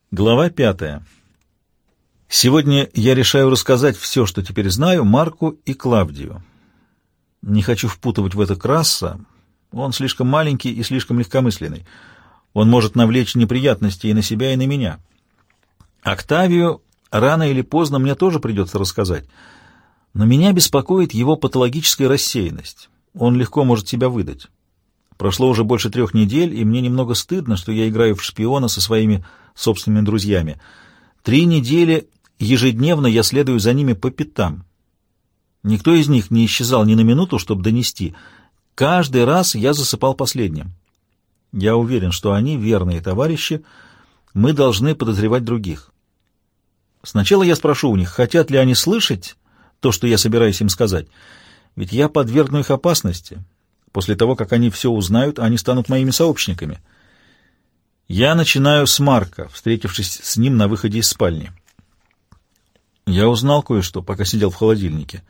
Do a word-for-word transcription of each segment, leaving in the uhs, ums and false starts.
Глава пятая. Сегодня я решаю рассказать все, что теперь знаю, Марку и Клавдию. Не хочу впутывать в это Краса. Он слишком маленький и слишком легкомысленный. Он может навлечь неприятности и на себя, и на меня. Октавию рано или поздно мне тоже придется рассказать. Но меня беспокоит его патологическая рассеянность. Он легко может себя выдать. Прошло уже больше трех недель, и мне немного стыдно, что я играю в шпиона со своими собственными друзьями. Три недели ежедневно я следую за ними по пятам. Никто из них не исчезал ни на минуту, чтобы донести. Каждый раз я засыпал последним. Я уверен, что они верные товарищи. Мы должны подозревать других. Сначала я спрошу у них, хотят ли они слышать то, что я собираюсь им сказать. Ведь я подвергну их опасности. После того, как они все узнают, они станут моими сообщниками. Я начинаю с Марка, встретившись с ним на выходе из спальни. Я узнал кое-что, пока сидел в холодильнике.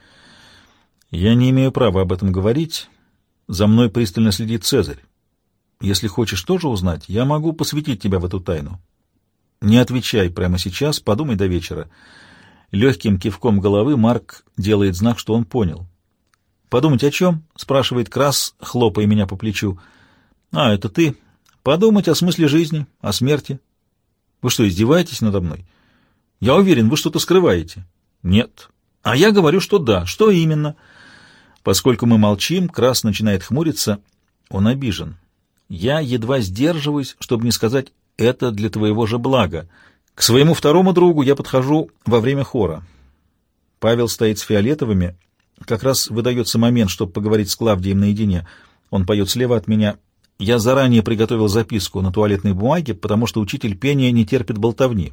Я не имею права об этом говорить. За мной пристально следит Цезарь. Если хочешь тоже узнать, я могу посвятить тебя в эту тайну. Не отвечай прямо сейчас, подумай до вечера. Легким кивком головы Марк делает знак, что он понял. «Подумать о чем?» — спрашивает Крас, хлопая меня по плечу. «А, это ты. Подумать о смысле жизни, о смерти. Вы что, издеваетесь надо мной? Я уверен, вы что-то скрываете». «Нет». «А я говорю, что да. Что именно?» Поскольку мы молчим, Крас начинает хмуриться. Он обижен. Я едва сдерживаюсь, чтобы не сказать «это для твоего же блага». К своему второму другу я подхожу во время хора. Павел стоит с фиолетовыми. Как раз выдается момент, чтобы поговорить с Клавдием наедине. Он поет слева от меня. Я заранее приготовил записку на туалетной бумаге, потому что учитель пения не терпит болтовни.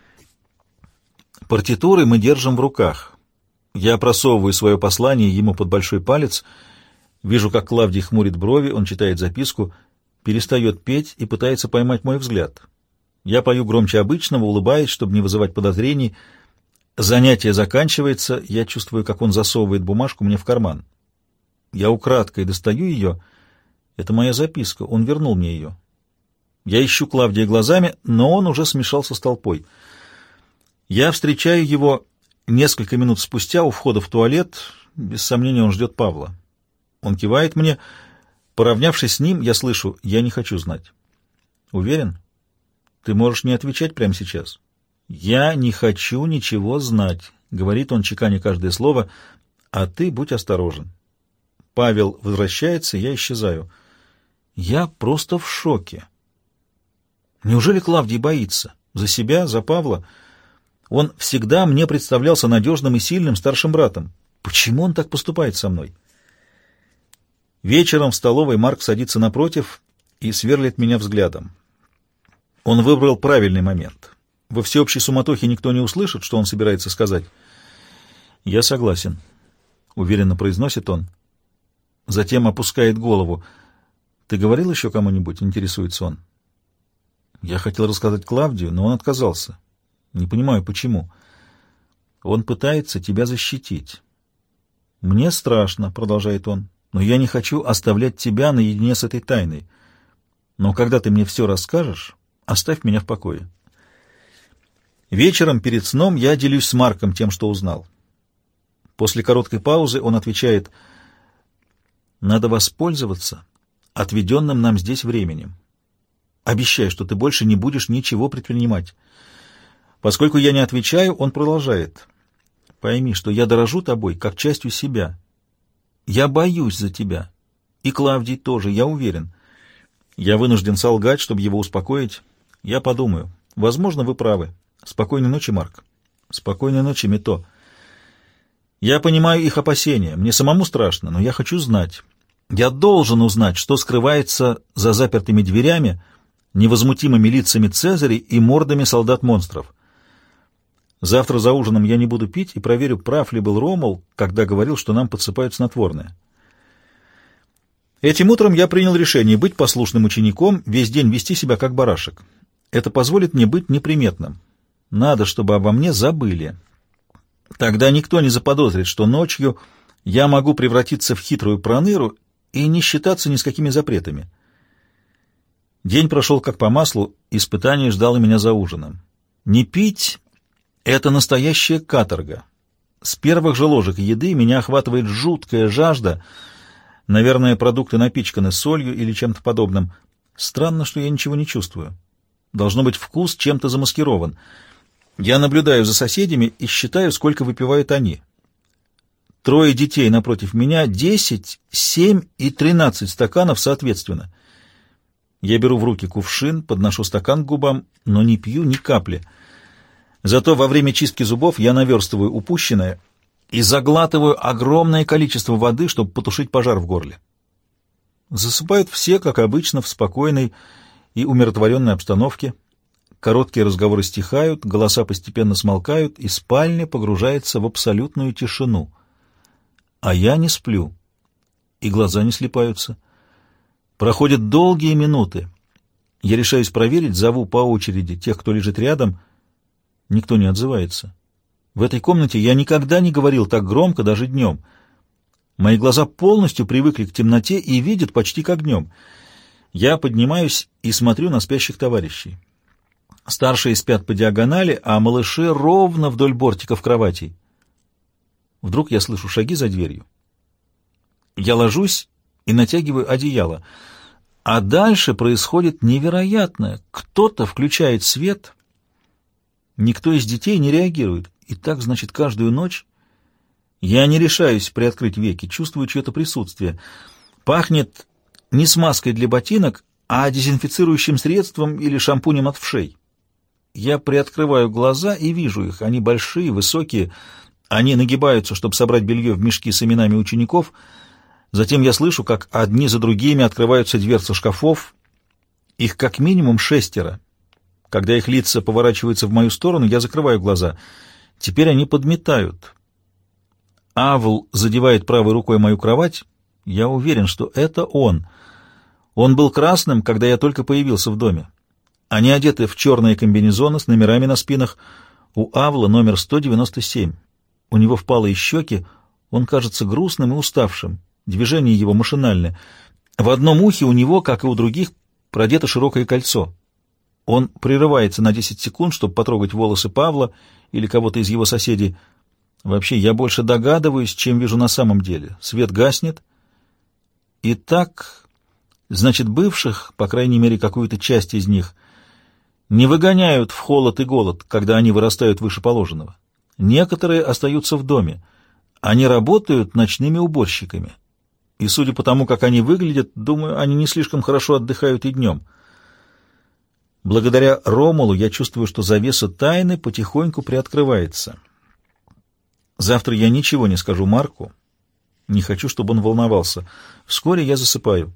Партитуры мы держим в руках. Я просовываю свое послание ему под большой палец. Вижу, как Клавдий хмурит брови, он читает записку, перестает петь и пытается поймать мой взгляд. Я пою громче обычного, улыбаясь, чтобы не вызывать подозрений. Занятие заканчивается, я чувствую, как он засовывает бумажку мне в карман. Я украдкой достаю ее. Это моя записка, он вернул мне ее. Я ищу Клавдия глазами, но он уже смешался с толпой. Я встречаю его несколько минут спустя у входа в туалет. Без сомнения, он ждет Павла. Он кивает мне. Поравнявшись с ним, я слышу: «Я не хочу знать». «Уверен? Ты можешь не отвечать прямо сейчас». «Я не хочу ничего знать», — говорит он, чеканя каждое слово, — «а ты будь осторожен». Павел возвращается, я исчезаю. Я просто в шоке. Неужели Клавдий боится? За себя, за Павла? Он всегда мне представлялся надежным и сильным старшим братом. Почему он так поступает со мной? Вечером в столовой Марк садится напротив и сверлит меня взглядом. Он выбрал правильный момент. Во всеобщей суматохе никто не услышит, что он собирается сказать. «Я согласен», — уверенно произносит он. Затем опускает голову. «Ты говорил еще кому-нибудь?» — интересуется он. Я хотел рассказать Клавдию, но он отказался. Не понимаю, почему. Он пытается тебя защитить. «Мне страшно», — продолжает он, — «но я не хочу оставлять тебя наедине с этой тайной. Но когда ты мне все расскажешь, оставь меня в покое». Вечером перед сном я делюсь с Марком тем, что узнал. После короткой паузы он отвечает: «Надо воспользоваться отведенным нам здесь временем. Обещай, что ты больше не будешь ничего предпринимать». Поскольку я не отвечаю, он продолжает: «Пойми, что я дорожу тобой как частью себя. Я боюсь за тебя. И Клавдий тоже, я уверен». Я вынужден солгать, чтобы его успокоить. Я подумаю. Возможно, вы правы. Спокойной ночи, Марк. Спокойной ночи, Мито. Я понимаю их опасения. Мне самому страшно, но я хочу знать. Я должен узнать, что скрывается за запертыми дверями, невозмутимыми лицами Цезаря и мордами солдат-монстров. Завтра за ужином я не буду пить и проверю, прав ли был Ромул, когда говорил, что нам подсыпают снотворное. Этим утром я принял решение быть послушным учеником, весь день вести себя как барашек. Это позволит мне быть неприметным. Надо, чтобы обо мне забыли. Тогда никто не заподозрит, что ночью я могу превратиться в хитрую проныру и не считаться ни с какими запретами. День прошел как по маслу, испытание ждало меня за ужином. Не пить — это настоящая каторга. С первых же ложек еды меня охватывает жуткая жажда. Наверное, продукты напичканы солью или чем-то подобным. Странно, что я ничего не чувствую. Должно быть, вкус чем-то замаскирован. Я наблюдаю за соседями и считаю, сколько выпивают они. Трое детей напротив меня, десять, семь и тринадцать стаканов соответственно. Я беру в руки кувшин, подношу стакан к губам, но не пью ни капли. Зато во время чистки зубов я наверстываю упущенное и заглатываю огромное количество воды, чтобы потушить пожар в горле. Засыпают все, как обычно, в спокойной и умиротворенной обстановке. Короткие разговоры стихают, голоса постепенно смолкают, и спальня погружается в абсолютную тишину. А я не сплю, и глаза не слипаются. Проходят долгие минуты. Я решаюсь проверить, зову по очереди тех, кто лежит рядом. Никто не отзывается. В этой комнате я никогда не говорил так громко, даже днем. Мои глаза полностью привыкли к темноте и видят почти как днем. Я поднимаюсь и смотрю на спящих товарищей. Старшие спят по диагонали, а малыши ровно вдоль бортиков кроватей. Вдруг я слышу шаги за дверью. Я ложусь и натягиваю одеяло. А дальше происходит невероятное. Кто-то включает свет. Никто из детей не реагирует. И так, значит, каждую ночь я не решаюсь приоткрыть веки, чувствую чье-то присутствие. Пахнет не смазкой для ботинок, а дезинфицирующим средством или шампунем от вшей. Я приоткрываю глаза и вижу их. Они большие, высокие. Они нагибаются, чтобы собрать белье в мешки с именами учеников. Затем я слышу, как одни за другими открываются дверцы шкафов. Их как минимум шестеро. Когда их лица поворачиваются в мою сторону, я закрываю глаза. Теперь они подметают. Авл задевает правой рукой мою кровать. Я уверен, что это он. Он был красным, когда я только появился в доме. Они одеты в черные комбинезоны с номерами на спинах. У Авла номер сто девяносто семь. У него впалые щеки. Он кажется грустным и уставшим. Движения его машинальны. В одном ухе у него, как и у других, продето широкое кольцо. Он прерывается на десять секунд, чтобы потрогать волосы Павла или кого-то из его соседей. Вообще, я больше догадываюсь, чем вижу на самом деле. Свет гаснет. И так, значит, бывших, по крайней мере, какую-то часть из них, не выгоняют в холод и голод, когда они вырастают выше положенного. Некоторые остаются в доме. Они работают ночными уборщиками. И, судя по тому, как они выглядят, думаю, они не слишком хорошо отдыхают и днем. Благодаря Ромулу я чувствую, что завеса тайны потихоньку приоткрывается. Завтра я ничего не скажу Марку. Не хочу, чтобы он волновался. Вскоре я засыпаю.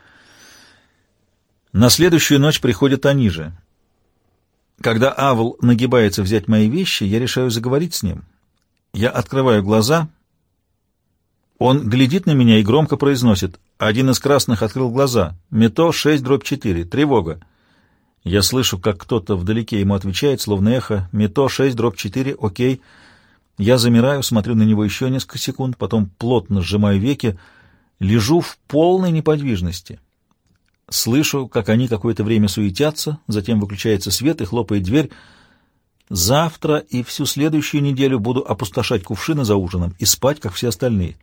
На следующую ночь приходят они же. Когда Авл нагибается взять мои вещи, я решаю заговорить с ним. Я открываю глаза. Он глядит на меня и громко произносит. Один из красных открыл глаза. Мето шесть дробь четыре. Тревога. Я слышу, как кто-то вдалеке ему отвечает, словно эхо. Мето шесть дробь четыре. Окей. Я замираю, смотрю на него еще несколько секунд, потом плотно сжимаю веки, лежу в полной неподвижности. Слышу, как они какое-то время суетятся, затем выключается свет и хлопает дверь. Завтра и всю следующую неделю буду опустошать кувшины за ужином и спать, как все остальные.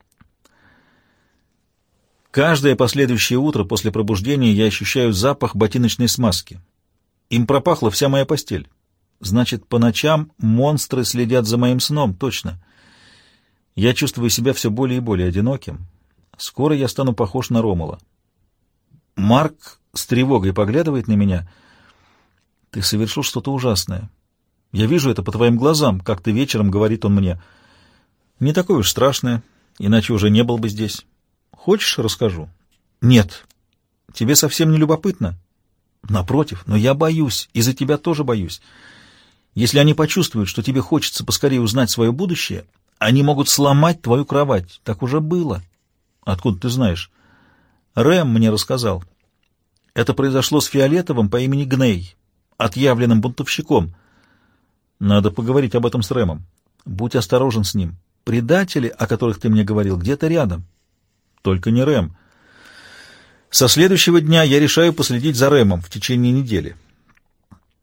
Каждое последующее утро после пробуждения я ощущаю запах ботиночной смазки. Им пропахла вся моя постель. Значит, по ночам монстры следят за моим сном, точно. Я чувствую себя все более и более одиноким. Скоро я стану похож на Ромула. Марк с тревогой поглядывает на меня. Ты совершил что-то ужасное. Я вижу это по твоим глазам, как ты вечером, говорит он мне. Не такое уж страшное, иначе уже не был бы здесь. Хочешь, расскажу? Нет. Тебе совсем не любопытно? Напротив, но я боюсь, и за тебя тоже боюсь. Если они почувствуют, что тебе хочется поскорее узнать свое будущее, они могут сломать твою кровать. Так уже было. Откуда ты знаешь? Рэм мне рассказал. Это произошло с Фиолетовым по имени Гней, отъявленным бунтовщиком. Надо поговорить об этом с Рэмом. Будь осторожен с ним. Предатели, о которых ты мне говорил, где-то рядом. Только не Рэм. Со следующего дня я решаю последить за Рэмом в течение недели.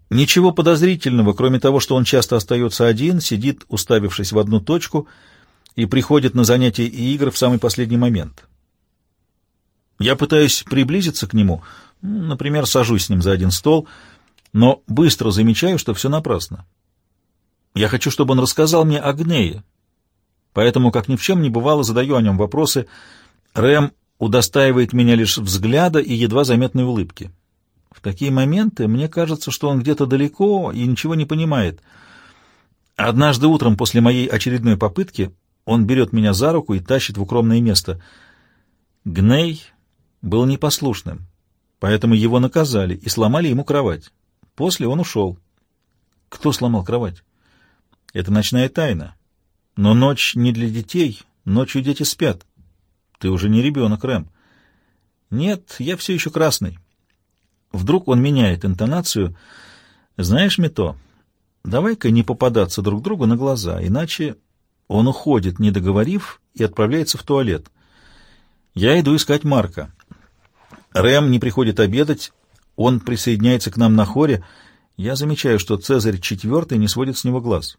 Ничего подозрительного, кроме того, что он часто остается один, сидит, уставившись в одну точку, и приходит на занятия и игры в самый последний момент. Я пытаюсь приблизиться к нему, например, сажусь с ним за один стол, но быстро замечаю, что все напрасно. Я хочу, чтобы он рассказал мне о Гнее, поэтому, как ни в чем не бывало, задаю о нем вопросы. Рэм удостаивает меня лишь взгляда и едва заметной улыбки. В такие моменты мне кажется, что он где-то далеко и ничего не понимает. Однажды утром после моей очередной попытки он берет меня за руку и тащит в укромное место. Гней был непослушным, поэтому его наказали и сломали ему кровать. После он ушел. Кто сломал кровать? Это ночная тайна. Но ночь не для детей, ночью дети спят. Ты уже не ребенок, Рэм. Нет, я все еще красный. Вдруг он меняет интонацию. Знаешь, Мито, давай-ка не попадаться друг другу на глаза, иначе он уходит, не договорив, и отправляется в туалет. Я иду искать Марка. Рэм не приходит обедать, он присоединяется к нам на хоре. Я замечаю, что Цезарь четвертый не сводит с него глаз.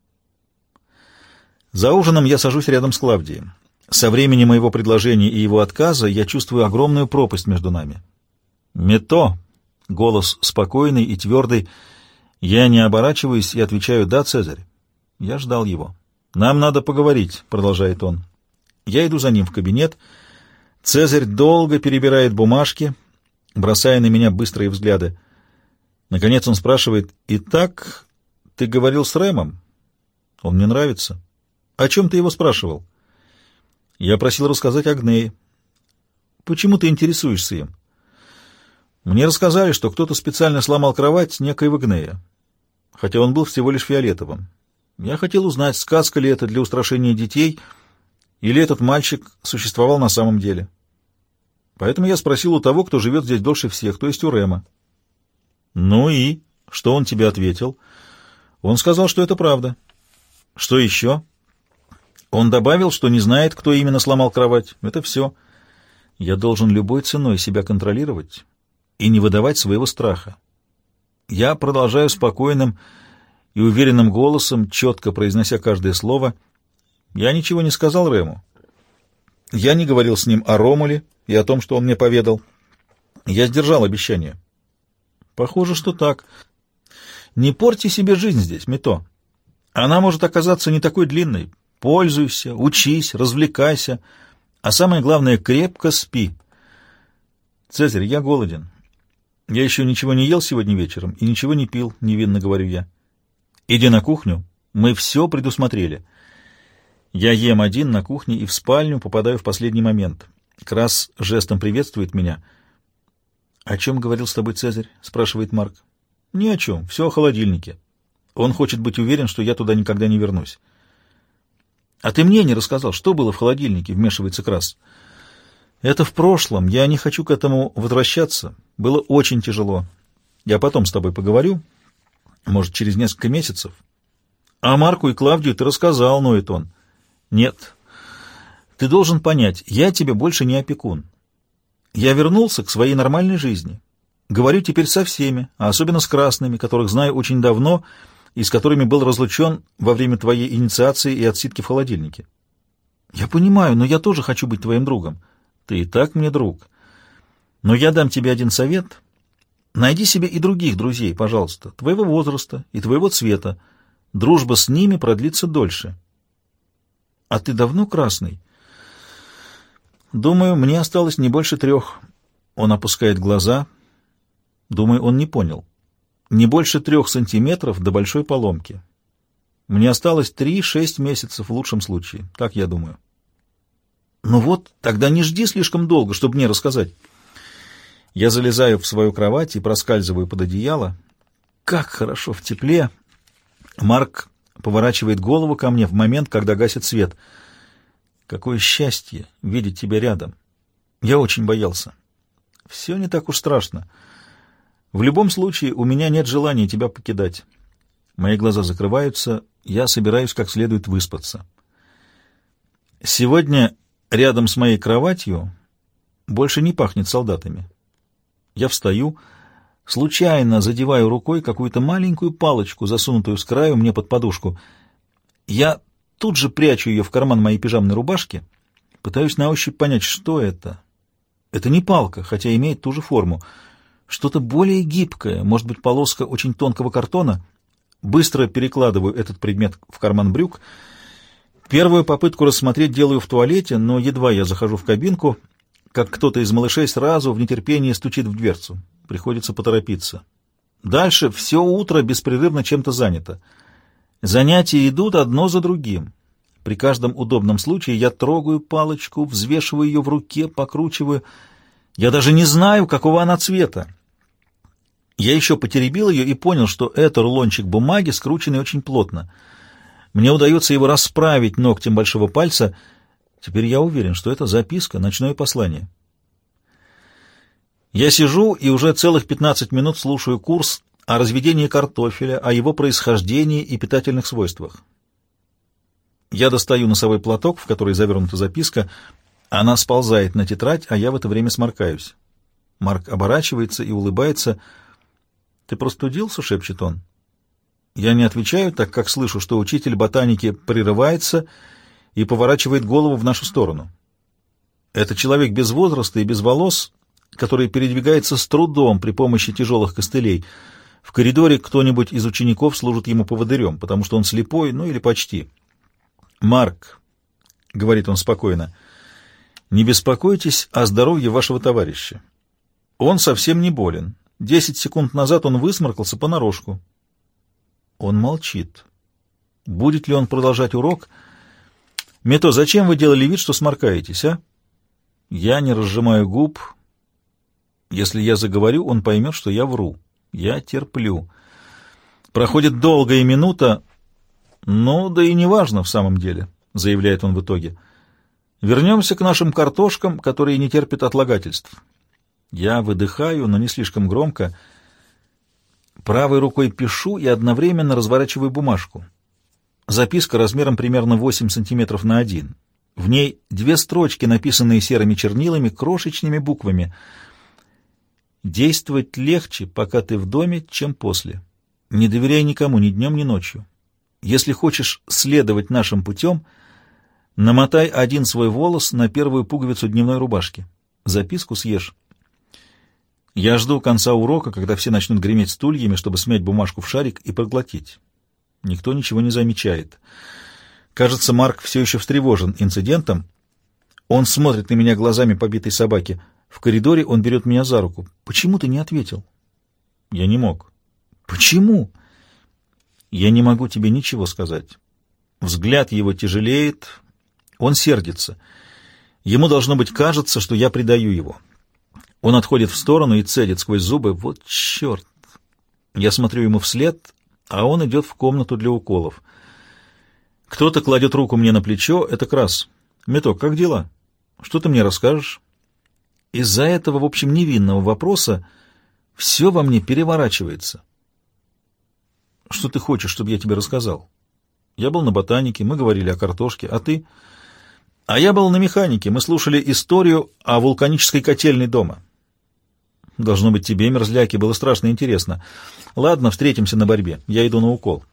За ужином я сажусь рядом с Клавдией. Со времени моего предложения и его отказа я чувствую огромную пропасть между нами. «Мето!» — голос спокойный и твердый. Я не оборачиваюсь и отвечаю: «Да, Цезарь». Я ждал его. «Нам надо поговорить», — продолжает он. Я иду за ним в кабинет. Цезарь долго перебирает бумажки, бросая на меня быстрые взгляды. Наконец он спрашивает: «Итак, ты говорил с Рэмом? Он мне нравится. О чем ты его спрашивал?» Я просил рассказать о Гнее. «Почему ты интересуешься им?» «Мне рассказали, что кто-то специально сломал кровать некоего Гнея, хотя он был всего лишь фиолетовым. Я хотел узнать, сказка ли это для устрашения детей, или этот мальчик существовал на самом деле. Поэтому я спросил у того, кто живет здесь дольше всех, то есть у Рэма». «Ну и?» Что он тебе ответил? «Он сказал, что это правда». «Что еще?» «Он добавил, что не знает, кто именно сломал кровать. Это все. Я должен любой ценой себя контролировать и не выдавать своего страха. Я продолжаю спокойным и уверенным голосом, четко произнося каждое слово. Я ничего не сказал Рэму. Я не говорил с ним о Ромуле и о том, что он мне поведал. Я сдержал обещание». «Похоже, что так. Не порти себе жизнь здесь, Мито. Она может оказаться не такой длинной. Пользуйся, учись, развлекайся, а самое главное — крепко спи. Цезарь, я голоден. Я еще ничего не ел сегодня вечером и ничего не пил, невинно говорю я. Иди на кухню, мы все предусмотрели». Я ем один на кухне и в спальню попадаю в последний момент. Крас жестом приветствует меня. «О чем говорил с тобой Цезарь?» — спрашивает Марк. «Ни о чем, все о холодильнике. Он хочет быть уверен, что я туда никогда не вернусь». «А ты мне не рассказал, что было в холодильнике?» — вмешивается Крас. «Это в прошлом, я не хочу к этому возвращаться. Было очень тяжело. Я потом с тобой поговорю, может, через несколько месяцев». «А Марку и Клавдию ты рассказал», — ноет он. «Нет. Ты должен понять, я тебе больше не опекун. Я вернулся к своей нормальной жизни. Говорю теперь со всеми, а особенно с красными, которых знаю очень давно и с которыми был разлучен во время твоей инициации и отсидки в холодильнике. Я понимаю, но я тоже хочу быть твоим другом. Ты и так мне друг. Но я дам тебе один совет. Найди себе и других друзей, пожалуйста, твоего возраста и твоего цвета. Дружба с ними продлится дольше». «А ты давно красный?» «Думаю, мне осталось не больше трех». Он опускает глаза. Думаю, он не понял. «Не больше трех сантиметров до большой поломки. Мне осталось три-шесть месяцев в лучшем случае. Так я думаю». «Ну вот, тогда не жди слишком долго, чтобы мне рассказать». Я залезаю в свою кровать и проскальзываю под одеяло. Как хорошо в тепле. Марк поворачивает голову ко мне в момент, когда гасит свет. «Какое счастье видеть тебя рядом. Я очень боялся. Все не так уж страшно. В любом случае, у меня нет желания тебя покидать». Мои глаза закрываются, я собираюсь как следует выспаться. Сегодня рядом с моей кроватью больше не пахнет солдатами. Я встаю, Случайно задеваю рукой какую-то маленькую палочку, засунутую с краю мне под подушку. Я тут же прячу ее в карман моей пижамной рубашки, пытаюсь на ощупь понять, что это. Это не палка, хотя имеет ту же форму. Что-то более гибкое, может быть, полоска очень тонкого картона. Быстро перекладываю этот предмет в карман брюк. Первую попытку рассмотреть делаю в туалете, но едва я захожу в кабинку, как кто-то из малышей сразу в нетерпении стучит в дверцу. Приходится поторопиться. Дальше все утро беспрерывно чем-то занято. Занятия идут одно за другим. При каждом удобном случае я трогаю палочку, взвешиваю ее в руке, покручиваю. Я даже не знаю, какого она цвета. Я еще потеребил ее и понял, что это рулончик бумаги, скрученный очень плотно. Мне удается его расправить ногтем большого пальца. Теперь я уверен, что это записка, ночное послание. Я сижу и уже целых пятнадцать минут слушаю курс о разведении картофеля, о его происхождении и питательных свойствах. Я достаю носовой платок, в который завернута записка. Она сползает на тетрадь, а я в это время сморкаюсь. Марк оборачивается и улыбается. «Ты простудился?» — шепчет он. Я не отвечаю, так как слышу, что учитель ботаники прерывается и поворачивает голову в нашу сторону. Это человек без возраста и без волос, который передвигается с трудом при помощи тяжелых костылей. В коридоре кто-нибудь из учеников служит ему поводырем, потому что он слепой, ну или почти. «Марк», — говорит он спокойно, — «не беспокойтесь о здоровье вашего товарища. Он совсем не болен. Десять секунд назад он высморкался понарошку». Он молчит. Будет ли он продолжать урок? «Мето, зачем вы делали вид, что сморкаетесь, а?» Я не разжимаю губ. Если я заговорю, он поймет, что я вру. Я терплю. Проходит долгая минута. «Ну, да и неважно в самом деле», — заявляет он в итоге. «Вернемся к нашим картошкам, которые не терпят отлагательств». Я выдыхаю, но не слишком громко. Правой рукой пишу и одновременно разворачиваю бумажку. Записка размером примерно восемь сантиметров на один. В ней две строчки, написанные серыми чернилами, крошечными буквами. «Действовать легче, пока ты в доме, чем после. Не доверяй никому ни днем, ни ночью. Если хочешь следовать нашим путем, намотай один свой волос на первую пуговицу дневной рубашки. Записку съешь». Я жду конца урока, когда все начнут греметь стульями, чтобы смять бумажку в шарик и проглотить. Никто ничего не замечает. Кажется, Марк все еще встревожен инцидентом. Он смотрит на меня глазами побитой собаки. В коридоре он берет меня за руку. «Почему ты не ответил?» Я не мог. «Почему?» «Я не могу тебе ничего сказать». Взгляд его тяжелеет. Он сердится. Ему, должно быть, кажется, что я предаю его. Он отходит в сторону и цедит сквозь зубы. Вот черт! Я смотрю ему вслед, а он идет в комнату для уколов. Кто-то кладет руку мне на плечо. Это Крас. «Меток, как дела? Что ты мне расскажешь?» Из-за этого, в общем, невинного вопроса все во мне переворачивается. «Что ты хочешь, чтобы я тебе рассказал?» «Я был на ботанике, мы говорили о картошке. А ты?» «А я был на механике. Мы слушали историю о вулканической котельной дома». «Должно быть, тебе, мерзляки, было страшно интересно. Ладно, встретимся на борьбе. Я иду на укол».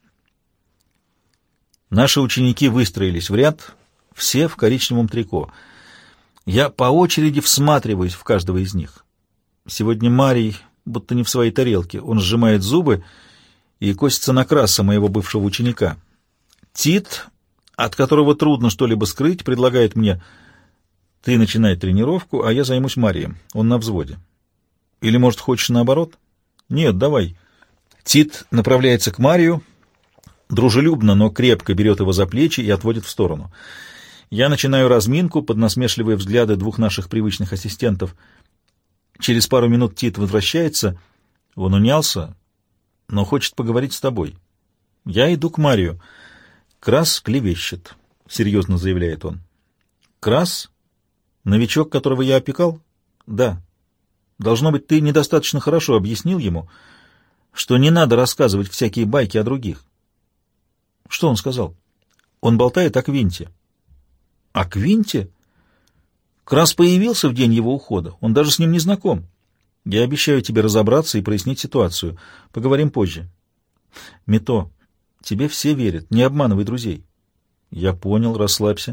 Наши ученики выстроились в ряд, все в коричневом трико. Я по очереди всматриваюсь в каждого из них. Сегодня Марий будто не в своей тарелке. Он сжимает зубы и косится на Краса, моего бывшего ученика. Тит, от которого трудно что-либо скрыть, предлагает мне: «Ты начинай тренировку, а я займусь Марием. Он на взводе». Или, может, хочешь наоборот? «Нет, давай». Тит направляется к Марию, дружелюбно, но крепко берет его за плечи и отводит в сторону. Я начинаю разминку под насмешливые взгляды двух наших привычных ассистентов. Через пару минут Тит возвращается. Он унялся, но хочет поговорить с тобой. Я иду к Марию. «Крас клевещет», — серьезно заявляет он. «Крас? Новичок, которого я опекал?» «Да». «Должно быть, ты недостаточно хорошо объяснил ему, что не надо рассказывать всякие байки о других». «Что он сказал?» «Он болтает о Квинте». «О Квинте?» «Крас появился в день его ухода. Он даже с ним не знаком». Я обещаю тебе разобраться и прояснить ситуацию. Поговорим позже. Мито, тебе все верят. Не обманывай друзей. Я понял, расслабься.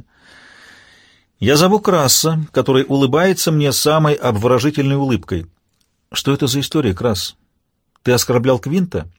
Я зову Краса, который улыбается мне самой обворожительной улыбкой. Что это за история, Крас? Ты оскорблял Квинта?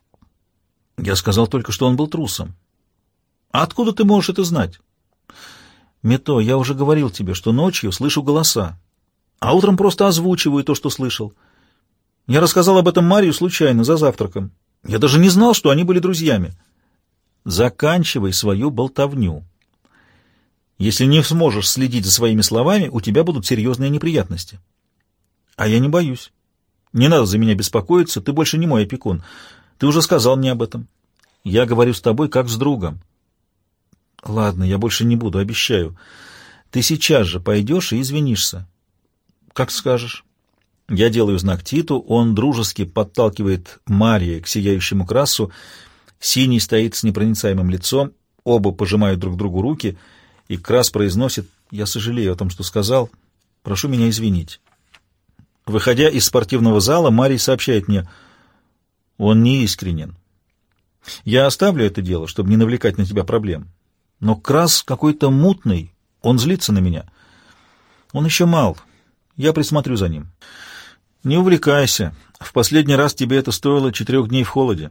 Я сказал только, что он был трусом. А откуда ты можешь это знать? Мито, я уже говорил тебе, что ночью слышу голоса, а утром просто озвучиваю то, что слышал. Я рассказал об этом Марию случайно, за завтраком. Я даже не знал, что они были друзьями. Заканчивай свою болтовню. Если не сможешь следить за своими словами, у тебя будут серьезные неприятности. А я не боюсь. Не надо за меня беспокоиться, ты больше не мой опекун. Ты уже сказал мне об этом. Я говорю с тобой, как с другом. Ладно, я больше не буду, обещаю. Ты сейчас же пойдешь и извинишься. Как скажешь. Я делаю знак Титу, он дружески подталкивает Мария к сияющему Красу. Синий стоит с непроницаемым лицом, оба пожимают друг другу руки, и Крас произносит: «Я сожалею о том, что сказал. Прошу меня извинить». Выходя из спортивного зала, Марий сообщает мне: «Он не искренен. Я оставлю это дело, чтобы не навлекать на тебя проблем. Но Крас какой-то мутный, он злится на меня. Он еще мал. Я присмотрю за ним. Не увлекайся. В последний раз тебе это стоило четырех дней в холоде».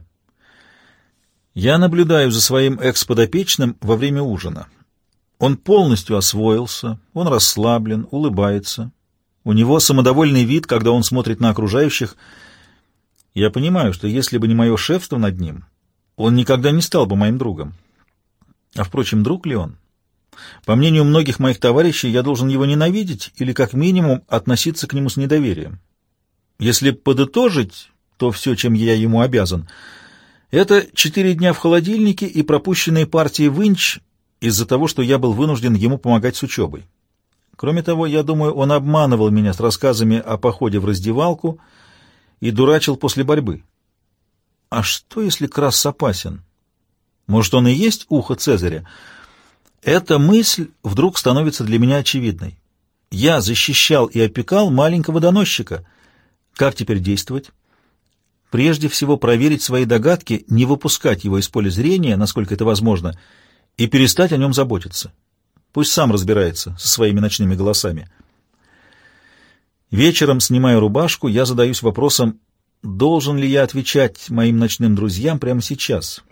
Я наблюдаю за своим экс-подопечным во время ужина. Он полностью освоился, он расслаблен, улыбается. У него самодовольный вид, когда он смотрит на окружающих. Я понимаю, что если бы не мое шефство над ним, он никогда не стал бы моим другом. А, впрочем, друг ли он? По мнению многих моих товарищей, я должен его ненавидеть или, как минимум, относиться к нему с недоверием. Если подытожить то все, чем я ему обязан, это четыре дня в холодильнике и пропущенные партии в инч из-за того, что я был вынужден ему помогать с учебой. Кроме того, я думаю, он обманывал меня с рассказами о походе в раздевалку и дурачил после борьбы. А что, если Крас опасен? Может, он и есть ухо Цезаря? Эта мысль вдруг становится для меня очевидной. Я защищал и опекал маленького доносчика. Как теперь действовать? Прежде всего проверить свои догадки, не выпускать его из поля зрения, насколько это возможно, и перестать о нем заботиться. Пусть сам разбирается со своими ночными голосами. Вечером, снимая рубашку, я задаюсь вопросом, должен ли я отвечать моим ночным друзьям прямо сейчас.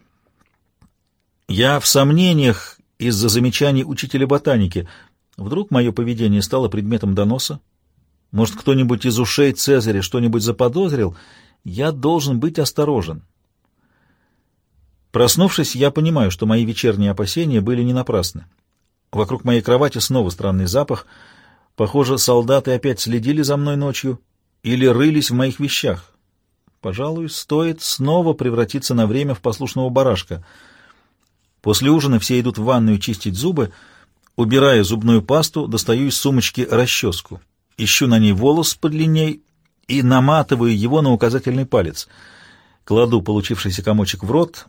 Я в сомнениях из-за замечаний учителя ботаники. Вдруг мое поведение стало предметом доноса? Может, кто-нибудь из ушей Цезаря что-нибудь заподозрил? Я должен быть осторожен. Проснувшись, я понимаю, что мои вечерние опасения были не напрасны. Вокруг моей кровати снова странный запах. Похоже, солдаты опять следили за мной ночью или рылись в моих вещах. Пожалуй, стоит снова превратиться на время в послушного барашка. После ужина все идут в ванную чистить зубы. Убирая зубную пасту, достаю из сумочки расческу. Ищу на ней волос подлинней и наматываю его на указательный палец. Кладу получившийся комочек в рот.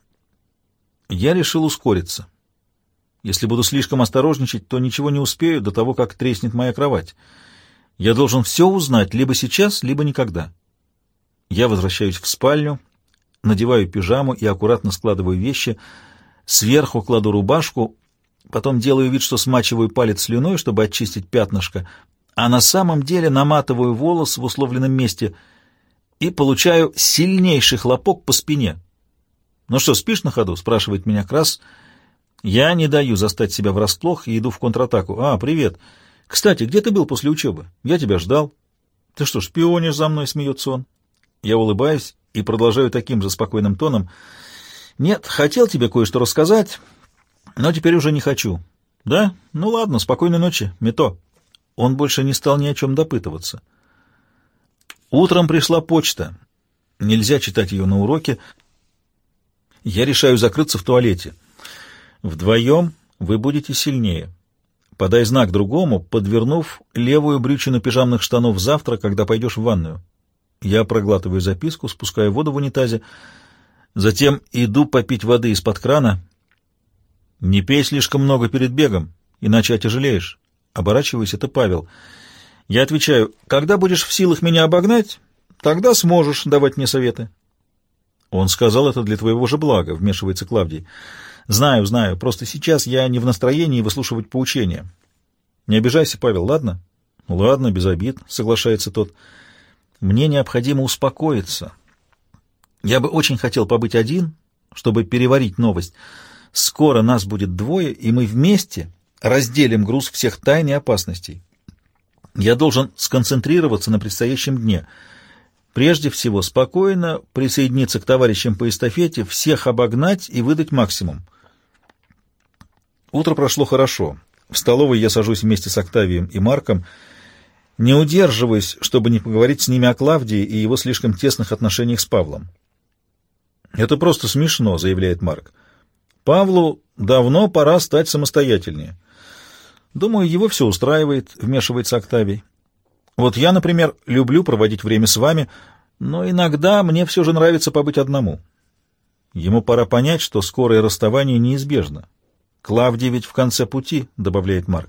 Я решил ускориться. Если буду слишком осторожничать, то ничего не успею до того, как треснет моя кровать. Я должен все узнать либо сейчас, либо никогда. Я возвращаюсь в спальню, надеваю пижаму и аккуратно складываю вещи. Сверху кладу рубашку, потом делаю вид, что смачиваю палец слюной, чтобы очистить пятнышко, а на самом деле наматываю волос в условленном месте и получаю сильнейший хлопок по спине. «Ну что, спишь на ходу?» — спрашивает меня Крас. Я не даю застать себя врасплох и иду в контратаку. «А, привет. Кстати, где ты был после учебы? Я тебя ждал». «Ты что, шпионишь за мной?» — смеется он. Я улыбаюсь и продолжаю таким же спокойным тоном. «Нет, хотел тебе кое-что рассказать, но теперь уже не хочу». «Да? Ну ладно, спокойной ночи, Мито». Он больше не стал ни о чем допытываться. Утром пришла почта. Нельзя читать ее на уроке. Я решаю закрыться в туалете. Вдвоем вы будете сильнее. Подай знак другому, подвернув левую брючину пижамных штанов завтра, когда пойдешь в ванную. Я проглатываю записку, спускаю воду в унитазе, затем иду попить воды из-под крана. Не пей слишком много перед бегом, иначе отяжелеешь. Оборачиваюсь, это Павел. Я отвечаю: когда будешь в силах меня обогнать, Тогда сможешь давать мне советы. Он сказал это для твоего же блага, вмешивается Клавдий. Знаю, знаю, просто сейчас я не в настроении выслушивать поучения. Не обижайся, Павел, ладно? Ладно, без обид, соглашается тот. Мне необходимо успокоиться. Я бы очень хотел побыть один, чтобы переварить новость. Скоро нас будет двое, и мы вместе разделим груз всех тайн и опасностей. Я должен сконцентрироваться на предстоящем дне. Прежде всего, спокойно присоединиться к товарищам по эстафете, всех обогнать и выдать максимум. Утро прошло хорошо. В столовой я сажусь вместе с Октавием и Марком, не удерживаясь, чтобы не поговорить с ними о Клавдии и его слишком тесных отношениях с Павлом. «Это просто смешно», — заявляет Марк. «Павлу давно пора стать самостоятельнее». «Думаю, его все устраивает», — вмешивается Октавий. «Вот я, например, люблю проводить время с вами, но иногда мне все же нравится побыть одному». Ему пора понять, что скорое расставание неизбежно. «Клавдий ведь в конце пути», — добавляет Марк.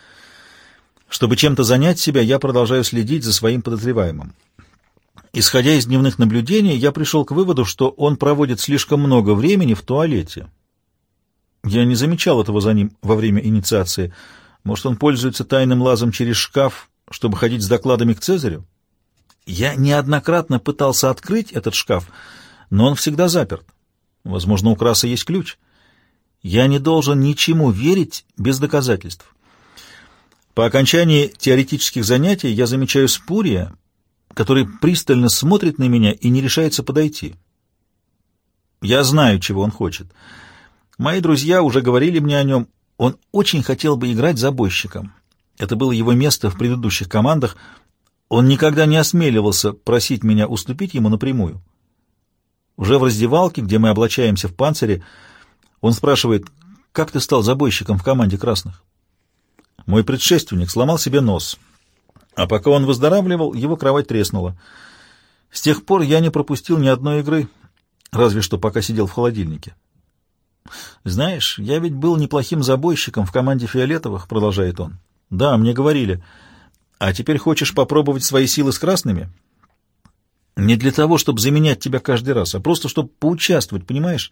Чтобы чем-то занять себя, я продолжаю следить за своим подозреваемым. Исходя из дневных наблюдений, я пришел к выводу, что он проводит слишком много времени в туалете. Я не замечал этого за ним во время инициации. Может, он пользуется тайным лазом через шкаф, чтобы ходить с докладами к Цезарю? Я неоднократно пытался открыть этот шкаф, но он всегда заперт. Возможно, у Краса есть ключ. Я не должен ничему верить без доказательств. По окончании теоретических занятий я замечаю Спурия, который пристально смотрит на меня и не решается подойти. Я знаю, чего он хочет. Мои друзья уже говорили мне о нем. Он очень хотел бы играть забойщиком. Это было его место в предыдущих командах. Он никогда не осмеливался просить меня уступить ему напрямую. Уже в раздевалке, где мы облачаемся в панцире, он спрашивает: «Как ты стал забойщиком в команде красных?» Мой предшественник сломал себе нос, а пока он выздоравливал, его кровать треснула. С тех пор я не пропустил ни одной игры, разве что пока сидел в холодильнике. «Знаешь, я ведь был неплохим забойщиком в команде фиолетовых», — продолжает он. «Да, мне говорили. А теперь хочешь попробовать свои силы с красными?» «Не для того, чтобы заменять тебя каждый раз, а просто чтобы поучаствовать, понимаешь?»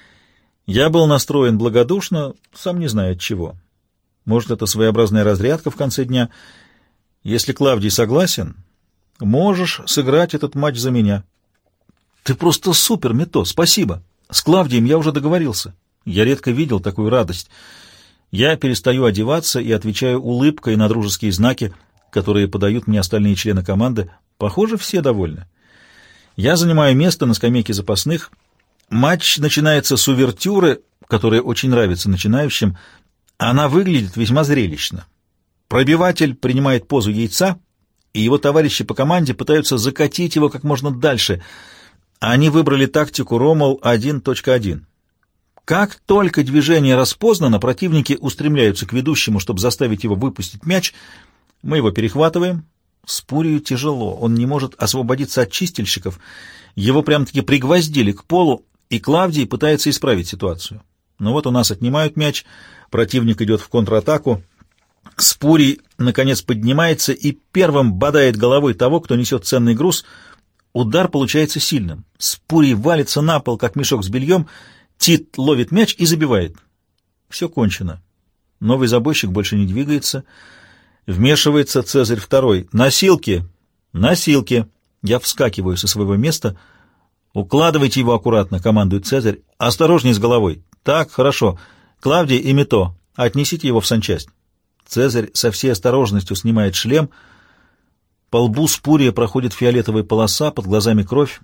Я был настроен благодушно, сам не знаю от чего. Может, это своеобразная разрядка в конце дня. Если Клавдий согласен, можешь сыграть этот матч за меня. Ты просто супер, Мито, спасибо. С Клавдием я уже договорился. Я редко видел такую радость. Я перестаю одеваться и отвечаю улыбкой на дружеские знаки, которые подают мне остальные члены команды. Похоже, все довольны. Я занимаю место на скамейке запасных. Матч начинается с увертюры, которая очень нравится начинающим. Она выглядит весьма зрелищно. Пробиватель принимает позу яйца, и его товарищи по команде пытаются закатить его как можно дальше. Они выбрали тактику Ромал один точка один. Как только движение распознано, противники устремляются к ведущему, чтобы заставить его выпустить мяч. Мы его перехватываем. Спурию тяжело, он не может освободиться от чистильщиков. Его прям-таки пригвоздили к полу, и Клавдий пытается исправить ситуацию. Но вот у нас отнимают мяч, противник идет в контратаку. Спурий, наконец, поднимается и первым бодает головой того, кто несет ценный груз. Удар получается сильным. Спурий валится на пол, как мешок с бельем. Тит ловит мяч и забивает. Все кончено. Новый забойщик больше не двигается. Вмешивается Цезарь второй. «Носилки! Носилки!» Я вскакиваю со своего места. «Укладывайте его аккуратно», — командует Цезарь. «Осторожней с головой». «Так, хорошо. Клавдий и Мито, отнесите его в санчасть». Цезарь со всей осторожностью снимает шлем. По лбу Спурия проходит фиолетовая полоса, под глазами кровь.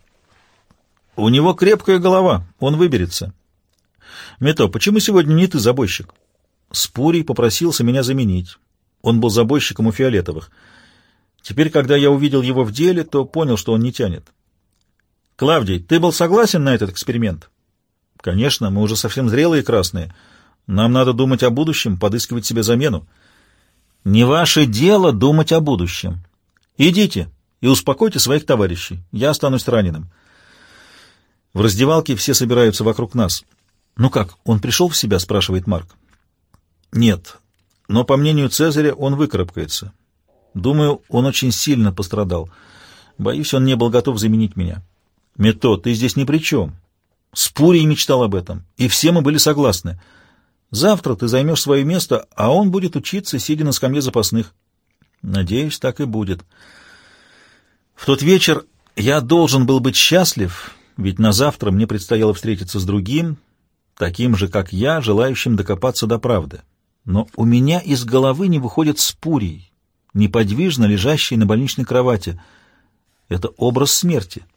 «У него крепкая голова, он выберется». «Мито, почему сегодня не ты забойщик?» Спурий попросился меня заменить. Он был забойщиком у фиолетовых. Теперь, когда я увидел его в деле, то понял, что он не тянет. «Клавдий, ты был согласен на этот эксперимент?» «Конечно, мы уже совсем зрелые красные. Нам надо думать о будущем, подыскивать себе замену». «Не ваше дело думать о будущем. Идите и успокойте своих товарищей. Я останусь раненым». В раздевалке все собираются вокруг нас. «Ну как, он пришел в себя?» — спрашивает Марк. «Нет, но, по мнению Цезаря, он выкарабкается. Думаю, он очень сильно пострадал. Боюсь, он не был готов заменить меня. Мето, ты здесь ни при чем. Спурий мечтал об этом, и все мы были согласны. Завтра ты займешь свое место, а он будет учиться, сидя на скамье запасных. Надеюсь, так и будет. В тот вечер я должен был быть счастлив, ведь на завтра мне предстояло встретиться с другим, таким же, как я, желающим докопаться до правды. Но у меня из головы не выходит Спурий, неподвижно лежащий на больничной кровати. Это образ смерти.